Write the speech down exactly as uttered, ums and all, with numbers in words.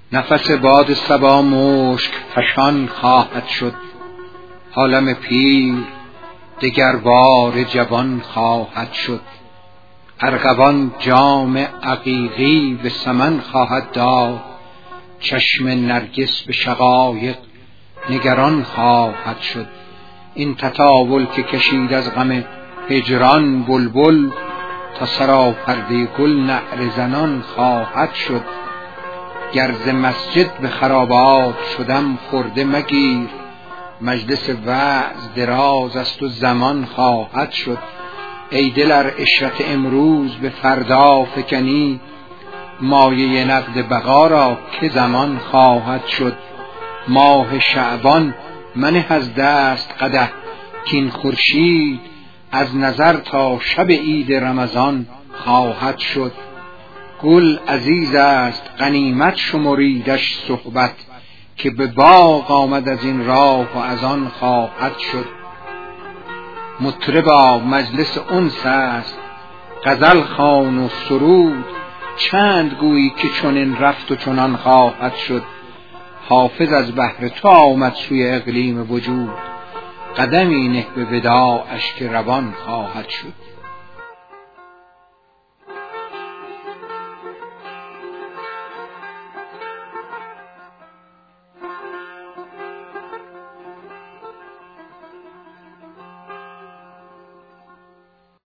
نفس باد صبا مشک فشان خواهد شد، عالم پیر دگربار جوان خواهد شد. ارغوان جام عقیقی به سمن خواهد داد، چشم نرگس به شقایق نگران خواهد شد. این تطاول که کشید از غم هجران بلبل، تا سراپرده گل نعره زنان خواهد شد. گر ز مسجد به خرابات شدم خرده مگیر، مجلس وعظ دراز است و زمان خواهد شد. ای دل ار عشرت امروز به فردا فکنی، مایه نقد بقا را که زمان خواهد شد. ماه شعبان منه از دست قدح، کین خورشید از نظر تا شب عید رمضان خواهد شد. گل عزیز است غنیمت شمریدش صحبت، که به باغ آمد از این راه و از آن خواهد شد. مطربا مجلس انس است غزل خوان و سرود، چند گویی که چنین رفت و چنان خواهد شد. حافظ از بهر تو آمد سوی اقلیم وجود، قدمی نه به وداعش که روان خواهد شد.